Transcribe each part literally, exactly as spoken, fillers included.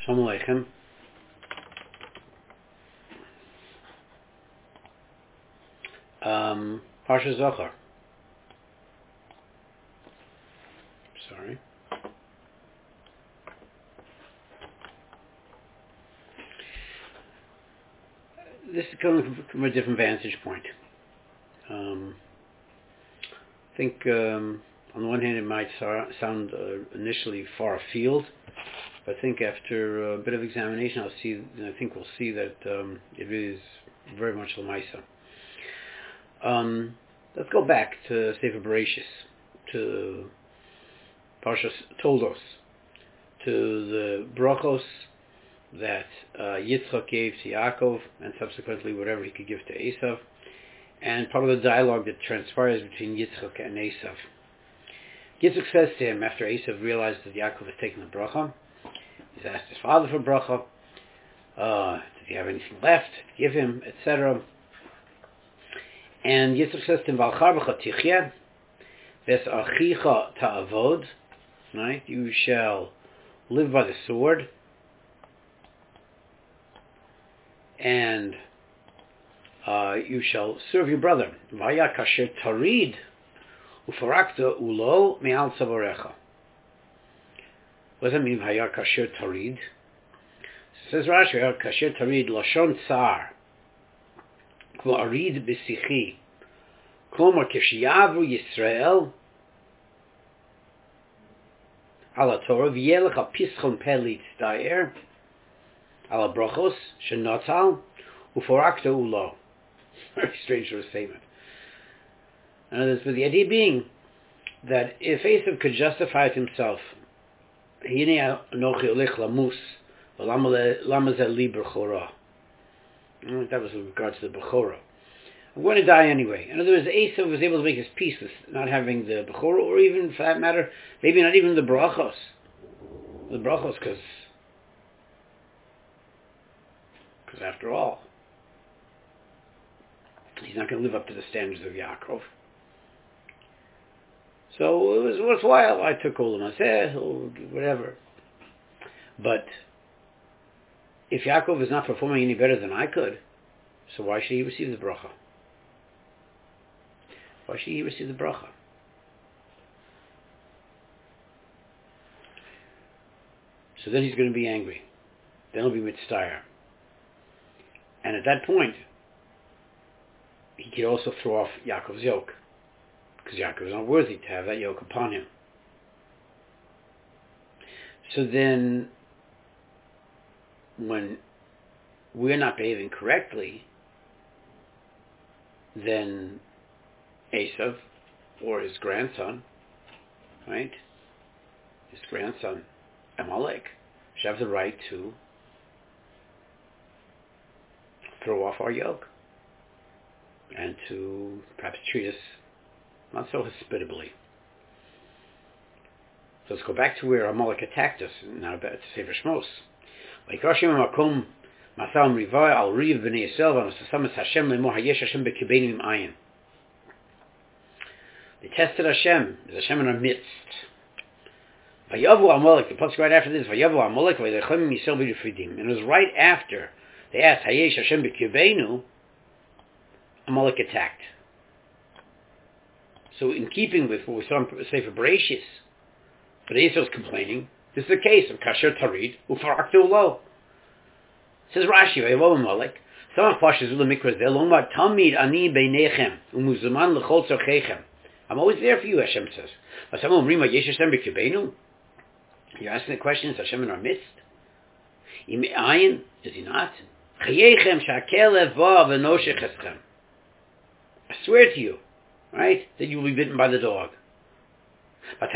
Shalom Aleichem. Um, Parsha Zohar. Sorry. This is coming from, from a different vantage point. Um, I think um, on the one hand it might so- sound uh, initially far afield, but I think after a bit of examination I'll see, I think we'll see that um, it is very much Lamaisa. Um, let's go back to Sefer Bereshis, to Parshas Toldos, to the brachos that uh, Yitzchak gave to Yaakov, and subsequently whatever he could give to Esav, and part of the dialogue that transpires between Yitzchak and Esav. Yitzchak says to him, after Esav realizes that Yaakov has taken the bracha, he's asked his father for bracha, uh, does he have anything left to give him, et cetera. And Yitzchak says to him, V'al charbecha tichya, ves achicha ta'avod, right? You shall live by the sword, and uh, you shall serve your brother. Vaya kasher tarid, ufarakta ulo me'al tzavarecha. What does that mean, Vaya kasher tarid? Says Rashi, Vaya kasher tarid, lashon tsar, kmo arid b'sichi, klomar kishiyavru Yisrael, ala Torah, v'yelech al pischon pelit dayer, ala brachos, shenotal, uforakta ulo. Very strange sort of statement. In other words, but the idea being that if Esav could justify it himself, Hinei anochi olech lamus, v'lama zeh li b'chora. That was with regards to the b'chora. I'm going to die anyway. In other words, Esav was able to make his peace with not having the b'chora, or even, for that matter, maybe not even the brachos. The brachos, because because after all, he's not going to live up to the standards of Yaakov. So it was worthwhile. I took all of my say, or whatever. But if Yaakov is not performing any better than I could, so why should he receive the bracha? Why should he receive the bracha? So then he's going to be angry. Then he'll be mitzvah. And at that point, he could also throw off Yaakov's yoke, because Yaakov is not worthy to have that yoke upon him. So then, when we're not behaving correctly, then Esav, or his grandson, right, his grandson, Amalek, should have the right to throw off our yoke, and to perhaps treat us not so hospitably. So let's go back to where Amalek attacked us, now back to Sefer Shmos. They tested Hashem. Is Hashem in our midst? Vayavu Amalek, the pasuk right after this, Vayavu Amalek, Vaylechem Yisrael b'Yifridim. And it was right after they asked, Hayesh Hashem b'Kibeinu, Amalek attacked. So in keeping with what we saw in Sefer Bereshis, but Esau was complaining, this is the case of Kasher Tarid, Ufaraktu Lo. Says Rashi, Vayavu Amalek, Samach Pashas Ula Mikras Delomar, Tamid Ani Beinechem, Umuzuman L'chol Tzorchechem. I'm always there for you, Hashem says. You're asking the question, is Hashem in our midst? Is he not? I swear to you, right, that you will be bitten by the dog. What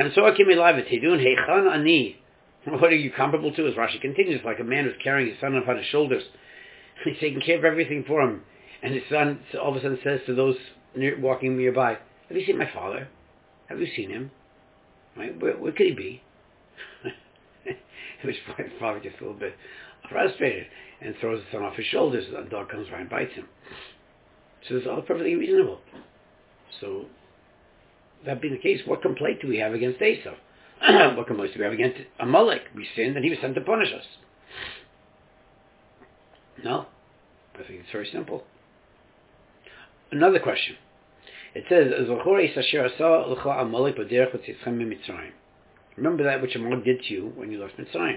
are you comparable to? As Rashi continues, like a man who's carrying his son upon his shoulders. He's taking care of everything for him. And his son all of a sudden says to those near, walking nearby, have you seen my father? Have you seen him? Right? Where, where could he be? Which point the father gets a little bit frustrated and throws his son off his shoulders. The dog comes by and bites him. So it's all perfectly reasonable. So, that being the case, what complaint do we have against Esau? What complaints do we have against Amalek? We sinned and he was sent to punish us. No. I think it's very simple. Another question. It says, remember that which Amalek did to you when you left Mitzrayim.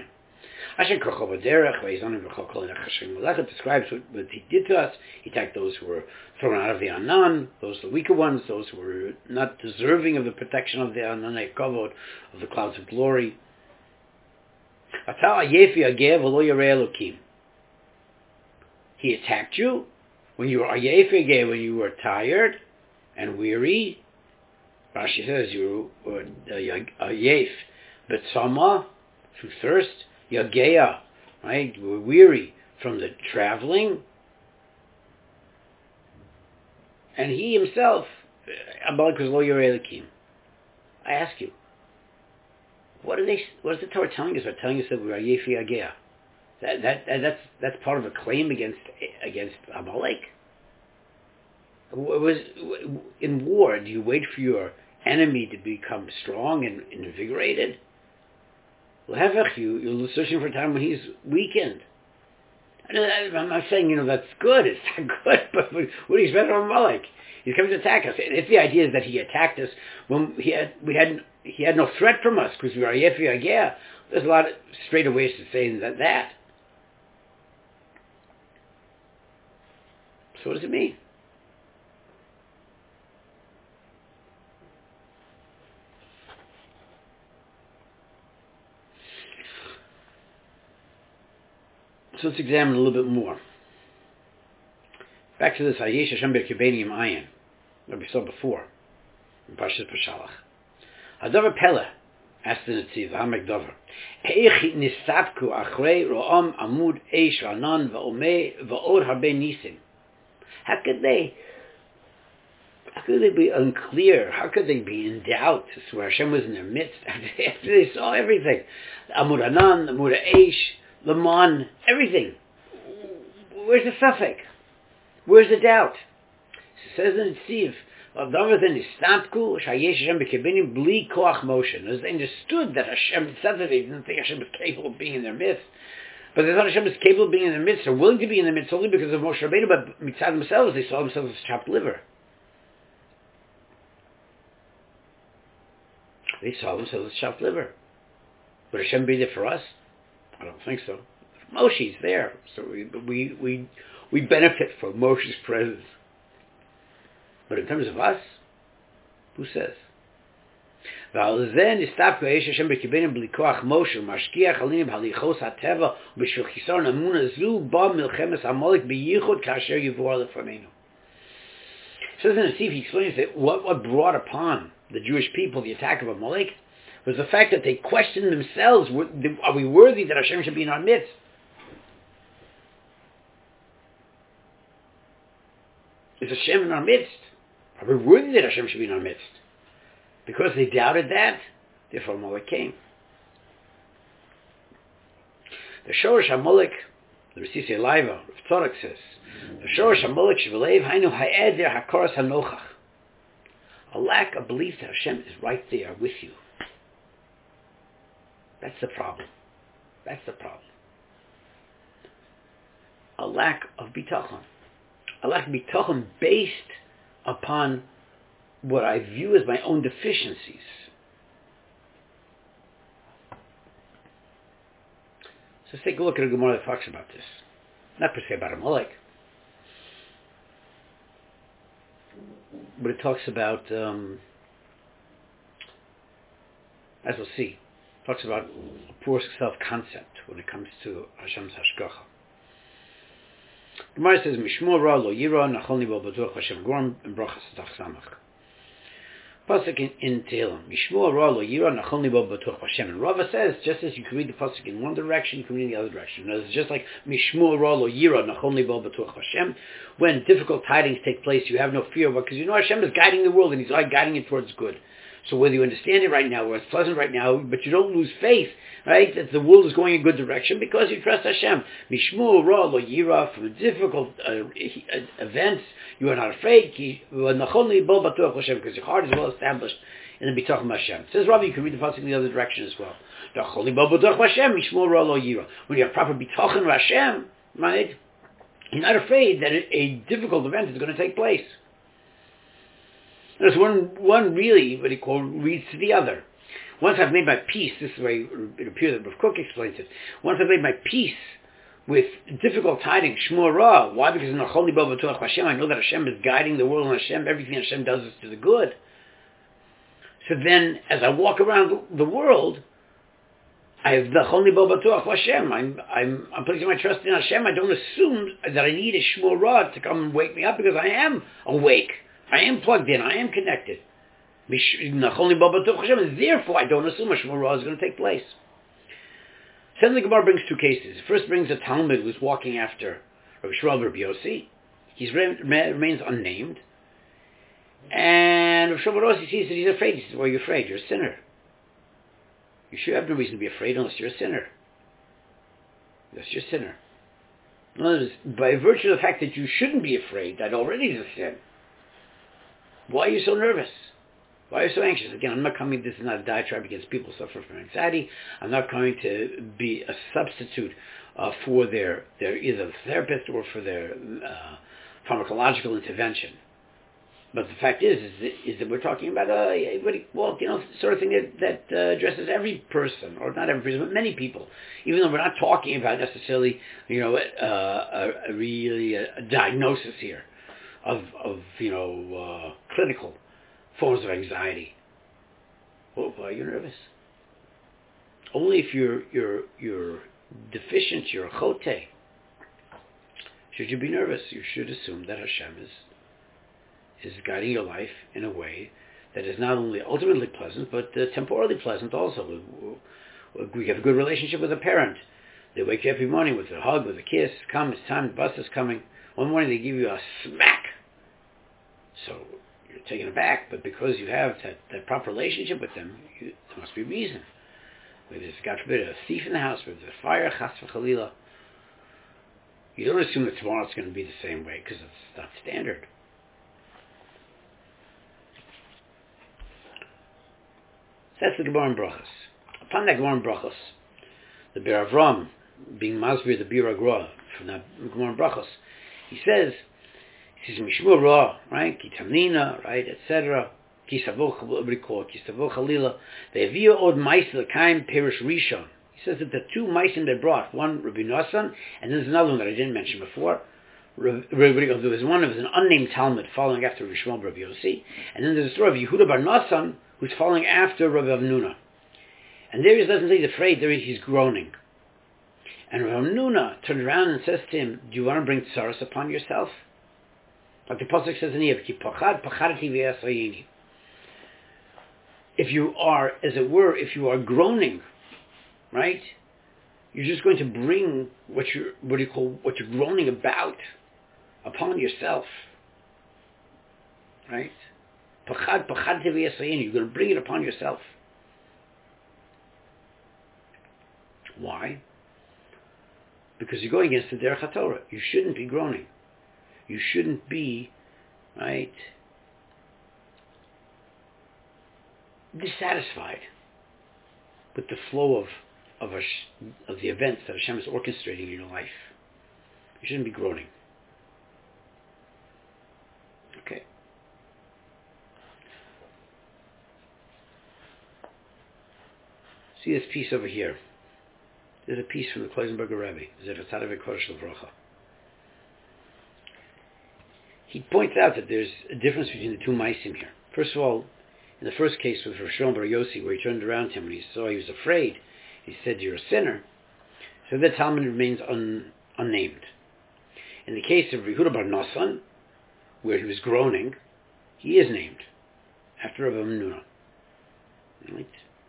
It describes what, what he did to us. He attacked those who were thrown out of the Anan, those the weaker ones, those who were not deserving of the protection of the Anan Kavod, of the clouds of glory. He attacked you when you were ayef, when you were tired and weary. Rashi says you were ayef, betzama, through thirst, yageya, right? You were weary from the traveling. And he himself, Amalek was lo yirei elokim. I ask you, what are they? What is the Torah telling us? They're telling us that we are yefi yageya. That, that that's that's part of a claim against against Amalek. It was in war. Do you wait for your enemy to become strong and invigorated? Lehevech, you you're searching for a time when he's weakened. I'm not saying you know that's good. It's not good, but what do you expect from Amalek? He's coming to attack us. If the idea is that he attacked us when he had we had he had no threat from us because we were yefi yageya, there's a lot of straighter ways to say that that. So what does it mean? So let's examine a little bit more. Back to this Hayesh Hashem B'Kibbenim Ayin that we saw before in Parshas Peshalach. Hadavar Pele asked the Netziv, Hamek Dover, Eich nistabku achrei ro'am amud eish ranan va'omei va'od harbe nisim. How could they, how could they be unclear? How could they be in doubt as to where Hashem was in their midst after they saw everything? Amud Anan, Amud Eish, Laman, everything. Where's the suffix? Where's the doubt? It says in Tziv, they understood that Hashem, it said that they didn't think Hashem was capable of being in their midst. But they thought Hashem was capable of being in their midst, or willing to be in their midst, only because of Moshe Rabbeinu, but mitzad themselves, they saw themselves as chopped liver. They saw themselves as chopped liver. Would Hashem be there for us? I don't think so. Moshe's there, so we we we, we benefit from Moshe's presence. But in terms of us, who says? ועל זה נסתפקו האש השם בקיבנו בלי כוח משה ומשגיח עלינו בהליכות הטבע ובשביל חיסרון אמונה זו בא מלחמת עמלק בייחוד כאשר יבואר לפנינו. So then see if he explains that what, what brought upon the Jewish people the attack of Amalek was the fact that they questioned themselves, are we worthy that Hashem should be in our midst? Is Hashem in our midst? Are we worthy that Hashem should be in our midst? Because they doubted that, therefore Amalek came. The Shorish Amalek, the Risisi Elaiva, Rav Tzadok says, the Shorish Amalek Shvelev Hainu Ha'eder HaKoras HaNochach. A lack of belief that Hashem is right there with you. That's the problem. That's the problem. A lack of bitachon. A lack of bitachon based upon what I view as my own deficiencies. So let's take a look at a Gemara that talks about this. Not per se about Amalek, but it talks about, um, as we'll see, it talks about a poor self-concept when it comes to Hashem's hashgacha. Gemara says, Mishmor ra lo yira nachol nibo b'tuach Hashem Gorm and brachas tach samach. Pasuk in, in Tehillim, Mishmor ra lo yira nachol nibo b'tuach Hashem. And Rava says, just as you can read the pasuk in one direction, you can read in the other direction. It's just like Mishmor ra lo yira nachol nibo b'tuach Hashem. When difficult tidings take place, you have no fear, because you know Hashem is guiding the world and He's guiding it towards good. So whether you understand it right now, or it's pleasant right now, but you don't lose faith, right, that the world is going in a good direction because you trust Hashem. Mishmur ra lo yira, from difficult uh, events, you are not afraid, because your heart is well established in the bitachon Hashem. It says Rabbi, you can read the pasuk in the other direction as well. When you have proper bitachon Hashem, right, He's not afraid that a, a difficult event is going to take place. There's one, one really, what he called, leads to the other. Once I've made my peace, this is the way it appears that Rav Kook explains it. Once I've made my peace with difficult tidings, Shmuel Ra. Why? Because in the Holy Bo B'Tuach Hashem, I know that Hashem is guiding the world, and Hashem, everything Hashem does is to the good. So then, as I walk around the world, I have the Holy Bo B'Tuach Hashem. I'm, I'm, I'm placing my trust in Hashem. I don't assume that I need a Shmuel Ra to come and wake me up, because I am awake. I am plugged in. I am connected. Therefore, I don't assume a Shmuel Ra is going to take place. Then the Gemara brings two cases. First brings a Talmud who's walking after Rabbi Shmuel Rabbi Yossi. He remains unnamed. And Rabbi Shmuel Rabbi Yossi sees that he's afraid. He says, "Why are you afraid? You're a sinner. You should have no reason to be afraid unless you're a sinner. Unless you're a sinner. In other words, by virtue of the fact that you shouldn't be afraid, that already is a sin. Why are you so nervous? Why are you so anxious?" Again, I'm not coming, this is not a diatribe against people who suffer from anxiety. I'm not going to be a substitute uh, for their, their either therapist or for their uh, pharmacological intervention. But the fact is, is that, is that we're talking about a, well, you know, sort of thing that, that uh, addresses every person, or not every person, but many people. Even though we're not talking about necessarily, you know, uh, a, a really a, a diagnosis here of, of you know, uh, clinical forms of anxiety. Well, why are you nervous? Only if you're you're you're deficient, you're a chote. Should you be nervous? You should assume that Hashem is is guiding your life in a way that is not only ultimately pleasant, but uh, temporally pleasant also. We have a good relationship with a parent. They wake you up every morning with a hug, with a kiss. Come, it's time, the bus is coming. One morning they give you a smack. So you're taken aback, but because you have that, that proper relationship with them, you, there must be a reason. Whether there's, God forbid, a thief in the house, whether there's a fire, chas v'chalila, you don't assume that tomorrow it's going to be the same way, because it's not standard. So that's the Gemara in Brachos. Upon that Gemara in Brachos, the Bir Avram, being Masbir, the Bir Agra, from that Gemara in Brachos, he says, he says, Mishmur Ra, right, Ki Tamnina, right, et cetera, Ki Savo Chalila, Ve'evia Od Mais L'Kaim Perish Rishon. He says that the two Maisim they brought, one Rabbi Nosson, and then there's another one that I didn't mention before. There was one, it was an unnamed Talmud following after Rabbi Shmuel Rabbi Yossi, and then there's a story of Yehuda Bar Nosson, who's following after Rabbi Avnuna. And there he doesn't say he's afraid, there he's groaning. And Rabbi Avnuna turned around and says to him, do you want to bring tsaros upon yourself? Like the Pasuk says in here, Ki pachad pachadati v'yasayini. If you are, as it were, if you are groaning, right, you're just going to bring what you're, what do you call, what you're groaning about upon yourself. Right? Pachad pachadati v'yasayini. You're going to bring it upon yourself. Why? Because you're going against the Derech HaTorah. You shouldn't be groaning. You shouldn't be, right, dissatisfied with the flow of of, a, of the events that Hashem is orchestrating in your life. You shouldn't be groaning. Okay. See this piece over here. There's a piece from the Kloisenberger Rebbe, Zev Tzaddik Kodesh L'Vrocha. He points out that there's a difference between the two Maisim here. First of all, in the first case with Rosh Bar Yossi, where he turned around to him and he saw he was afraid, he said, you're a sinner. So that Talmud remains un, unnamed. In the case of Yehuda Bar Nosson, where he was groaning, he is named, after Rabbi Menuna. Right?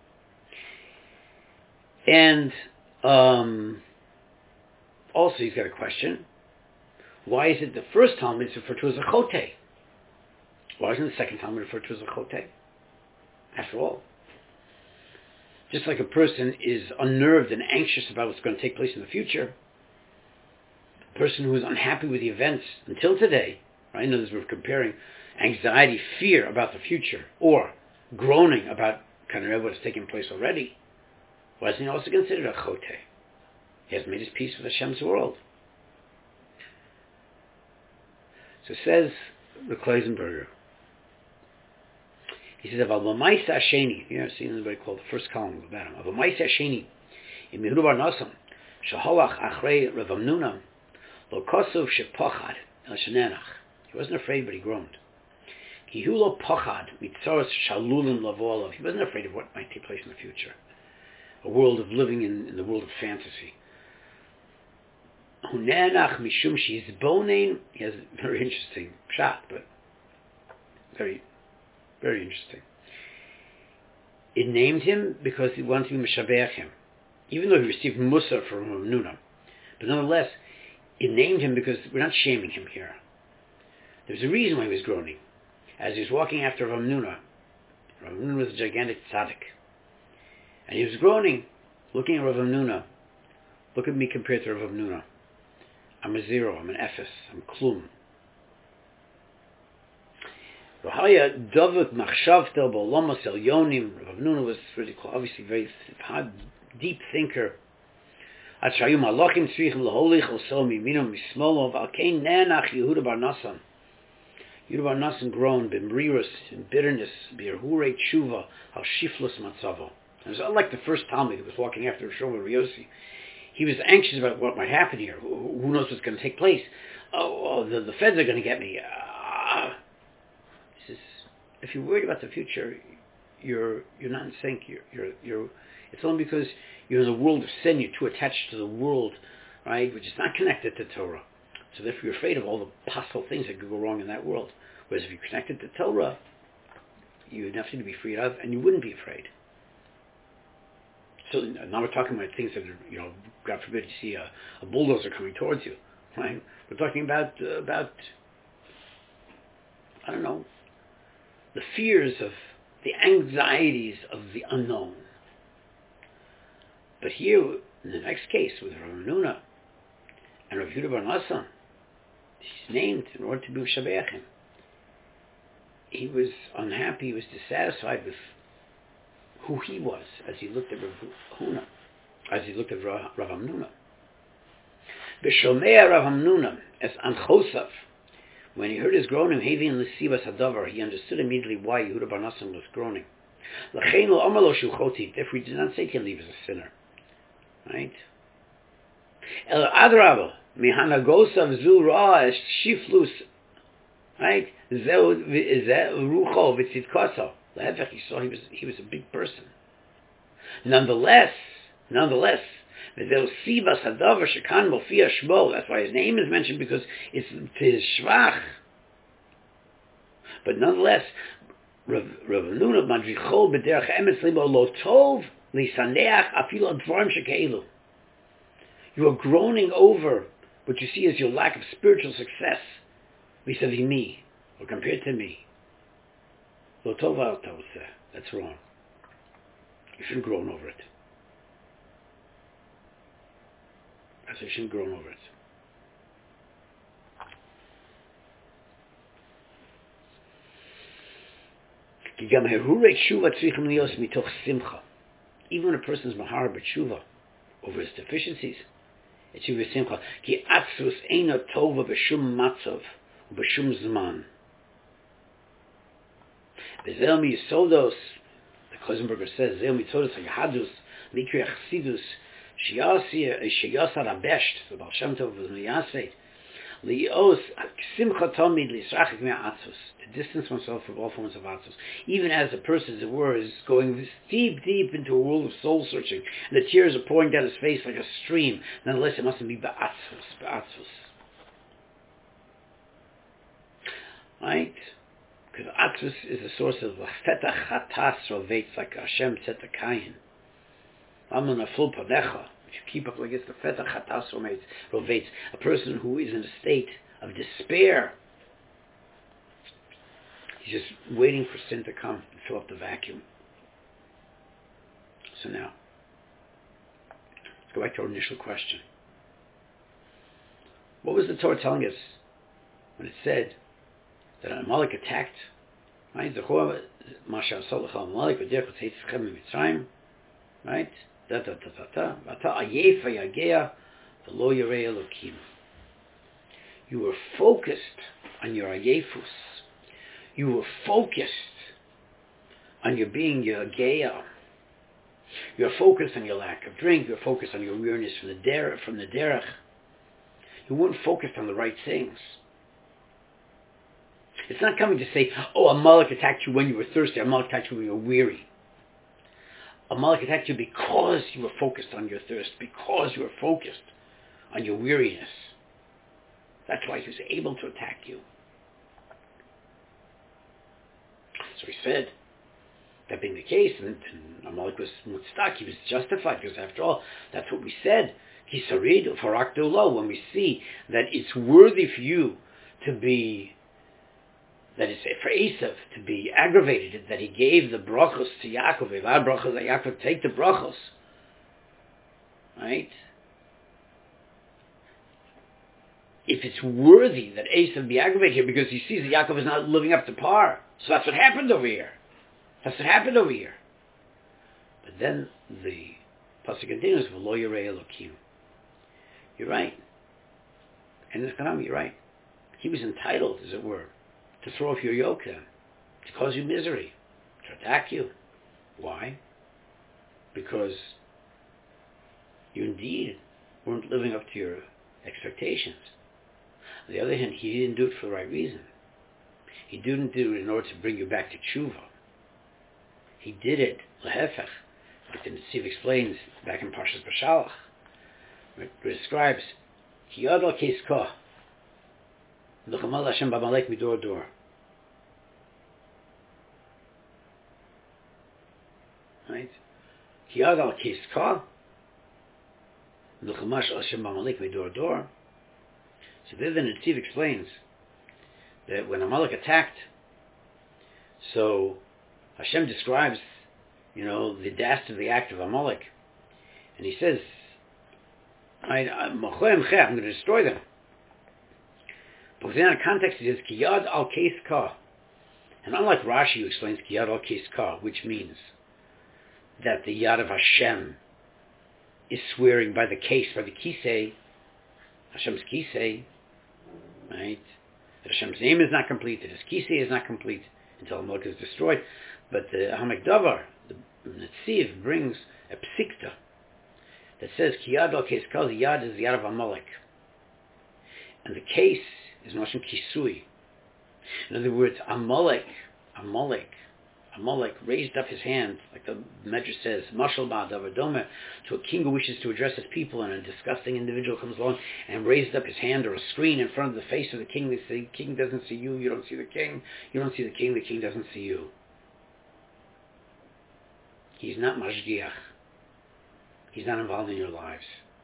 And um, also he's got a question. Why is it the first Talmud is referred to as a chote? Why isn't the second Talmud referred to as a chote? After all, just like a person is unnerved and anxious about what's going to take place in the future, a person who is unhappy with the events until today, right? In other words, we're comparing anxiety, fear about the future, or groaning about kind of what's taking place already. Why isn't he also considered a chote? He has made his peace with Hashem's world. So says the Kloisenberger. He says, "Aval b'maisa hasheni." You know, seen what I call the first column of the bottom. "Aval b'maisa hasheni, im Yehuda bar Nassan, sheholach achrei Rav Hamnuna, lo kosov shepochad el shenenach." He wasn't afraid, but he groaned. Ki hu lo pochad mitzoros shalulim lavolav. He wasn't afraid of what might take place in the future. A world of living in, in the world of fantasy. Hunenach mishum sheizbonein. He has a very interesting shot, but very, very interesting. It named him because he wanted to be Meshabeach him, even though he received Musar from Rav Hamnuna. But nonetheless, it named him because we're not shaming him here. There's a reason why he was groaning. As he was walking after Rav Hamnuna, Rav Hamnuna was a gigantic tzaddik, and he was groaning, looking at Rav Hamnuna. Look at me compared to Rav Hamnuna. I'm a zero, I'm an ephes, I'm klum. Rahaya David Machshavtel Bolomos El Yonim. Rav Hamnuna was really cool, obviously very hard, deep thinker. Atzrayum Malachim Tzrichim Laholich Osomi Minam Mismolov Alkein Nanach Yehuda bar Nassan. Yehuda bar Nassan groaned b'mrirus, in bitterness, b'irhurei tshuva al shiflus matzavo. It was unlike the first Talmud who was walking after Shlomo Yossi. He was anxious about what might happen here. Who, who knows what's going to take place? Oh, oh the, the feds are going to get me. Uh, this is, if you're worried about the future, you're you're not in sync. You're you're you're. It's only because you're in the world of sin. You're too attached to the world, right, which is not connected to Torah. So therefore, you're afraid of all the possible things that could go wrong in that world. Whereas if you're connected to Torah, you have nothing to be afraid of, and you wouldn't be afraid. So now we're talking about things that are, you know, God forbid you see a, a bulldozer coming towards you, right? We're talking about uh, about I don't know, the fears of the anxieties of the unknown. But here, in the next case with Rav Hamnuna and Rav Yehuda bar Nassan, he's named in order to be Meshabeach him. He was unhappy, he was dissatisfied with who he was as he looked at Rav Huna, as he looked at Rav Hamnuna. B'shomea Rav Hamnuna as Anchosav, when he heard his groaning, Havin l'sibas hadavar, he understood immediately why Yehuda bar Nassan was groaning. L'chein lo amar lo shu choti, therefore he did not say to him he was a sinner. Right? El adraba mihanagosav zu ra es shiflus. Right? Zeu rucho v'tzidkoso. Lehevech, he saw he was he was a big person. Nonetheless, nonetheless, v'zeu sibas hadavar shekan mofia shmo. That's why his name is mentioned, because it's to his shvach. But nonetheless, Rav Hamnuna madrichol b'derech emes limo lo tov lisaneach afilo dvarim shekeilu. You are groaning over what you see as your lack of spiritual success vis-a-vis me, or compared to me. Lo tov al tov, that's wrong. You shouldn't groan over it. That's why you shouldn't groan over it. Even when a person is mahar b'tshuva over his deficiencies, it should be simcha. Ki atzrus eina tova b'shum matzav b'shum zman. Bezel mi yisodos, the Kloisenberger says, zel mi yisodos ha'yahadus mikri achsidus sheyasar abesht, the Baal Shem Tov was miyaseit, li'os simcha tamid li'srachik me'atzos, to distance oneself from all forms of atzos. Even as a person, as it were, is going deep, deep into a world of soul searching, and the tears are pouring down his face like a stream, nonetheless it mustn't be ba'atzos, ba'atzos. Right? Because atzos is the source of fetach chatas rovetz, like Hashem said to Cain. Amun aful panecha. If you keep up like this, the fetach chatas rovetz, a person who is in a state of despair, he's just waiting for sin to come and fill up the vacuum. So now, let's go back to our initial question. What was the Torah telling us when it said that Amalek attacked, right? Right? Da da da da da. Vata ayefa yagea v'lo yirei Elokim. You were focused on your ayefus. You were focused on your being your geya. You're focused on your lack of drink. You're focused on your weariness from the derech. From the derech. You weren't focused on the right things. It's not coming to say, oh, Amalek attacked you when you were thirsty. Amalek attacked you when you were weary. Amalek attacked you because you were focused on your thirst, because you were focused on your weariness. That's why he was able to attack you. So he said, that being the case, and, and Amalek was stuck, he was justified, because after all, that's what we said. Kisarid farakdolo, when we see that it's worthy for you to be, that is for Esav to be aggravated, that he gave the brachos to Yaakov, Evad brachos, that Yaakov take the brachos, right? If it's worthy that Esav be aggravated here because he sees that Yaakov is not living up to par, so that's what happened over here. That's what happened over here. But then the pasuk continues, "V'lo yirei Elokim." You're right. And this Kanam, you're right. He was entitled, as it were, to throw off your yoke then, to cause you misery, to attack you. Why? Because you indeed weren't living up to your expectations. On the other hand, he didn't do it for the right reason. He didn't do it in order to bring you back to tshuva. He did it, lehefech, like the Netziv explains back in Parshas Bashalach, where it describes, Ki yad al keiska, L'chamal Hashem b'Amalek midor dor. Right? Ki yad al keiska, L'chamal Hashem b'Amalek midor dor. So then the Netziv explains that when Amalek attacked, so Hashem describes, you know, the dastardly act of Amalek, and he says, I, I'm going to destroy them. But within our context it is Ki yad al keis ka. And unlike Rashi who explains Ki yad al keis ka, which means that the yad of Hashem is swearing by the case, by the kisei, Hashem's kisei, right? That Hashem's name is not complete, that his kisei is not complete until Amalek is destroyed. But the Hamek Davar, the Netziv, brings a psikta that says Ki yad al keis ka, the yad is the yad of Amalek. And the case is Mashon Kisui. In other words, Amalek, Amalek, Amalek raised up his hand, like the Medrash says, Mashal Ba'adav Adome, to a king who wishes to address his people, and a disgusting individual comes along and raised up his hand or a screen in front of the face of the king. They say, the king doesn't see you, you don't see the king, you don't see the king, the king doesn't see you. He's not mashgiach. He's not involved in your lives.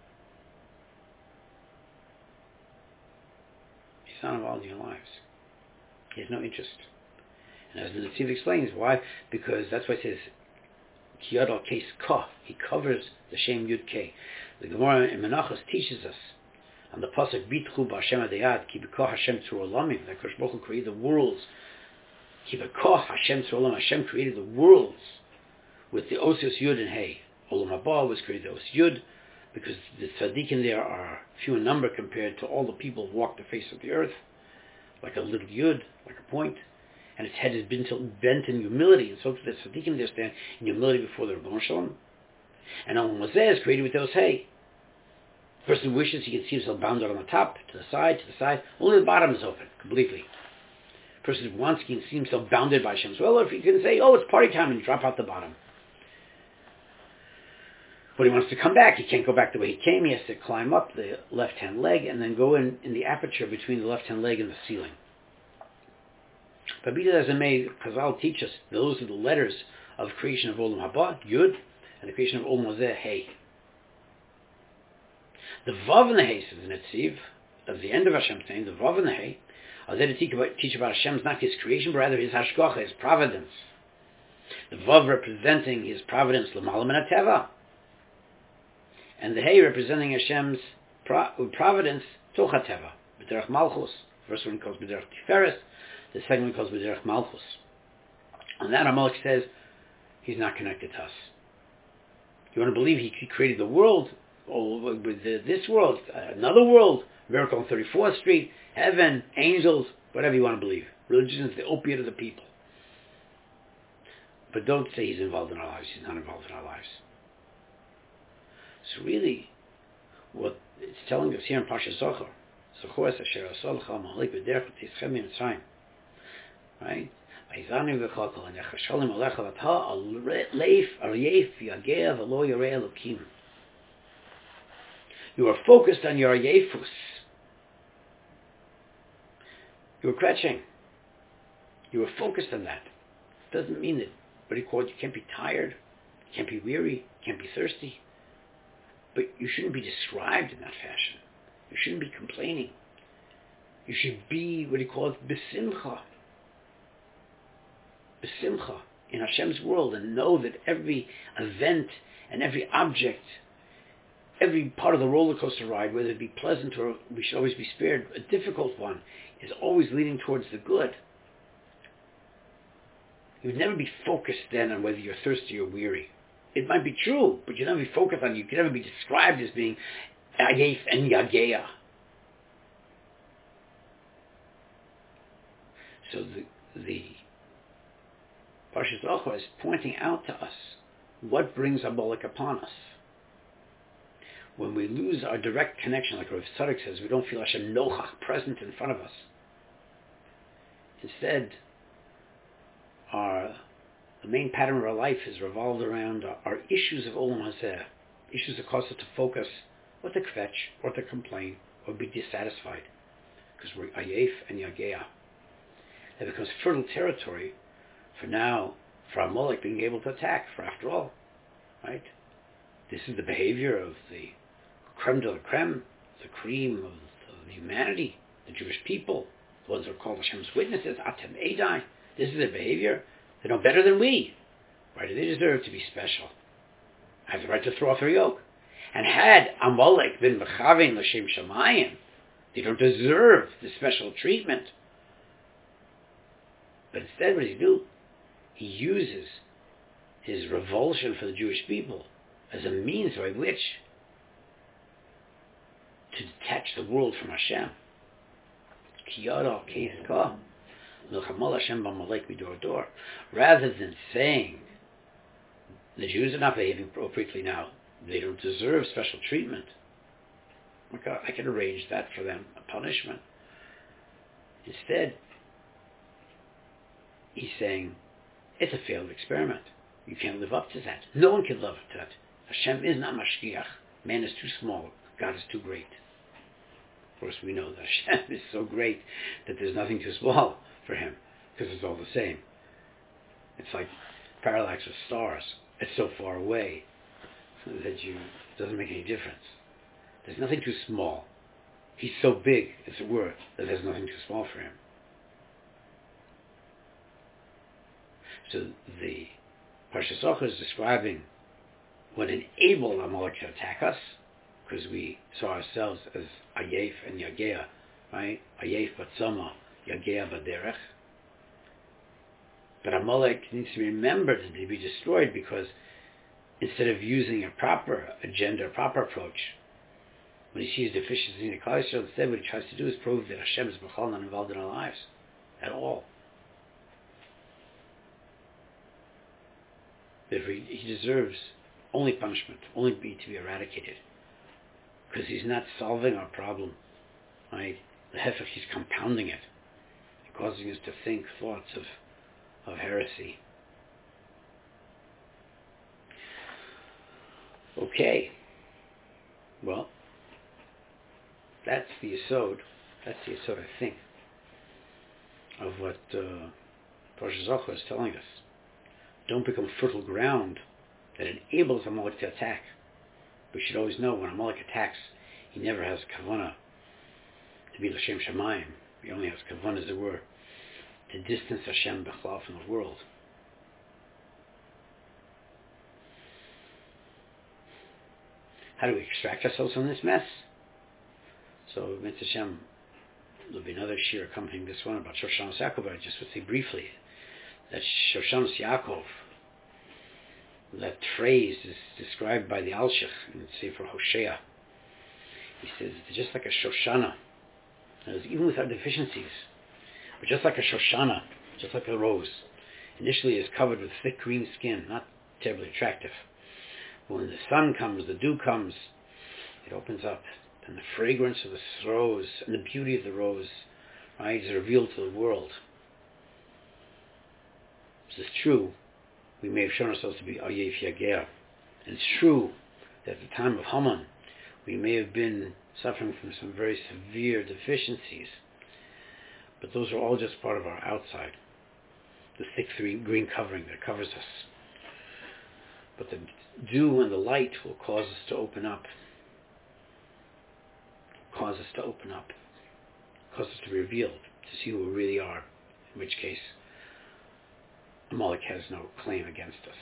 He's not involved in your lives. He has no interest. And as the Netziv explains, why? Because that's why it says, Ki yad al keis ka. He covers the Shem Yud Kei. The Gemara in Menachos teaches us on the pasuk, Bitchu b'Hashem adayad, Ki b'koch Hashem tzur olamim, that Kosh Baruch Hu created the worlds. Ki b'koch Hashem tzur olamim, Hashem created the worlds with the Osios Yud and Hey. Olam Haba was created the Os Yud, because the tzaddikim there are few in number compared to all the people who walk the face of the earth, like a little Yud, like a point, and its head is bent in humility, and so the tzaddikim there stand in humility before the Rebbeinu Shalom. And Olam Hazeh is created with those Hey. The person who wishes, he can see himself bounded on the top, to the side, to the side. Only the bottom is open, completely. The person who wants, he can see himself bounded by Hashem's will, or if you can say, oh, it's party time, and drop out the bottom. But he wants to come back. He can't go back the way he came. He has to climb up the left-hand leg and then go in, in the aperture between the left-hand leg and the ceiling. But be that as it may, Chazal teach us those are the letters of creation of Olam Haba, Yud, and the creation of Olam Hazeh, Hey. The Vav and the Hey, says the Netziv, at the end of Hashem's name, the Vav and the Hey, are there to teach about, teach about Hashem's, not his creation, but rather his Hashgacha, his providence. The Vav representing his providence, L'malam and Ateva. And the Hey representing Hashem's pro- providence, Tochateva, B'derech Malchus. The first one calls B'derech Tiferes, the second one calls B'derech Malchus. And that Amalek says, he's not connected to us. You want to believe he created the world, or with this world, another world, Miracle on thirty-fourth Street, heaven, angels, whatever you want to believe. Religion is the opiate of the people. But don't say he's involved in our lives. He's not involved in our lives. So really, what it's telling us here in Parsha Zohar, right? You are focused on your yefus. You are kretching. You are focused on that. Doesn't mean that, but he called you can't be tired, you can't be weary, you can't be thirsty. But you shouldn't be described in that fashion. You shouldn't be complaining. You should be what he calls besimcha. Besimcha in Hashem's world, and know that every event and every object, every part of the roller coaster ride, whether it be pleasant or we should always be spared, a difficult one, is always leading towards the good. You would never be focused then on whether you're thirsty or weary. It might be true, but you'd never be focused on it. You could never be described as being Ayef and Yageya. So the, the Parshas Zohar is pointing out to us what brings Amalek upon us. When we lose our direct connection, like Rav Tzadok says, we don't feel Hashem Nochach, present in front of us. Instead, our the main pattern of our life is revolved around our, our issues of Olam Hazeh, issues that cause us to focus, or to kvetch, or to complain, or be dissatisfied, because we're Ayef and Yageya. That becomes fertile territory for now, for Amalek being able to attack, for after all, right? This is the behavior of the creme de la creme, the cream of, of humanity, the Jewish people, the ones who are called Hashem's witnesses, Atem Edai. This is their behavior. They know better than we. Why do they deserve to be special? Have the right to throw off their yoke. And had Amalek been Mechavein L'Shem Shamayim, they don't deserve the special treatment. But instead, what does he do? He uses his revulsion for the Jewish people as a means by which to detach the world from Hashem. Rather than saying the Jews are not behaving appropriately now, they don't deserve special treatment, I can arrange that for them, a punishment. Instead, he's saying it's a failed experiment. You can't live up to that. No one can live up to that. Hashem is not mashgiach. Man is too small. God is too great. Of course, we know that Hashem is so great that there's nothing too small for him, because it's all the same. It's like parallax of stars. It's so far away that you it doesn't make any difference. There's nothing too small. He's so big, as it were, that there's nothing too small for him. So the Parshas Zohar is describing what enabled Amalek to attack us, because we saw ourselves as Ayef and Yageya, right? Ayef Batzama, Yageya Baderech. But Amalek needs to be remembered and to be destroyed, because instead of using a proper agenda, a proper approach, when he sees deficiency in the Klal Yisrael, instead what he tries to do is prove that Hashem is B'chal not involved in our lives at all. Therefore, he deserves only punishment, only be to be eradicated, because he's not solving our problem. Right? The hefech, he's compounding it, causing us to think thoughts of, of heresy. Okay. Well, that's the yesod. That's the yesod, I think, of what uh, Parshas Zohar is telling us. Don't become fertile ground that enables Amalek to attack. We should always know when Amalek attacks, he never has kavanah to be l'shem shamayim. He only has kavanah, as it were, to distance Hashem b'chlal from the world. How do we extract ourselves from this mess? So, Mitzvah Hashem, there'll be another shir accompanying this one about Shoshanos Yaakov, but I just would say briefly that Shoshanos Yaakov, that phrase is described by the Alshich in Sefer Hosea. He says it's just like a Shoshana. Even with our deficiencies, but just like a Shoshana, just like a rose, initially is covered with thick green skin, not terribly attractive. But when the sun comes, the dew comes, it opens up, and the fragrance of the rose and the beauty of the rose, right, is revealed to the world. This is true. We may have shown ourselves to be Ayef Yager. And it's true that at the time of Haman, we may have been suffering from some very severe deficiencies. But those are all just part of our outside. The thick green covering that covers us. But the dew and the light will cause us to open up. Cause us to open up. Cause us to be revealed, to see who we really are. In which case, Amalek has no claim against us.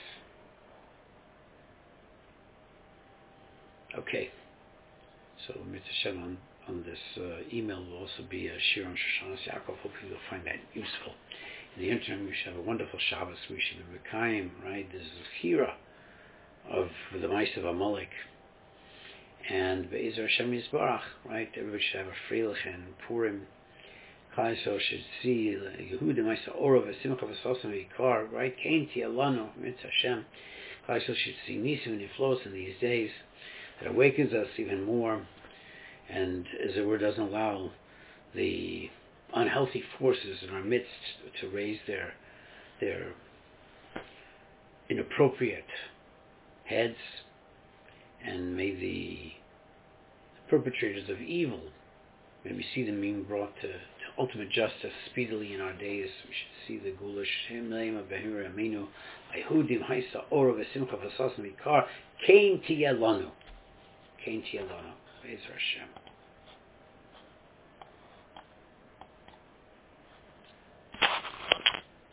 Okay. So, Mitzvah Shem, on, on this uh, email will also be a Shir on Shoshanas Yaakov. Hopefully you'll find that useful. In the interim, we should have a wonderful Shabbos. We should be Mekayim, right? This is a Hira of the Mice of Amalek. And Be'ezer Hashem Yisbarach, right? Everybody should have a Freilich and Purim. Klal Yisrael should see Yehuda Maisa Orov Simcha V'Sosam V'Yikar, right? Kain Tialanu, Mitzvah Hashem. Klal Yisrael should see Nisim and Niflos in these days. That awakens us even more, and as it were, doesn't allow the unhealthy forces in our midst to raise their their inappropriate heads, and may the perpetrators of evil, may we see them being brought to, to ultimate justice speedily in our days. We should see the Gula Shem Leima Behir Aminu Ayhudim Haisa Ora V'Simcha V'Sasam Vikar Kain Tiyelanu. Kain Tiyelanu. Be'ezer Hashem.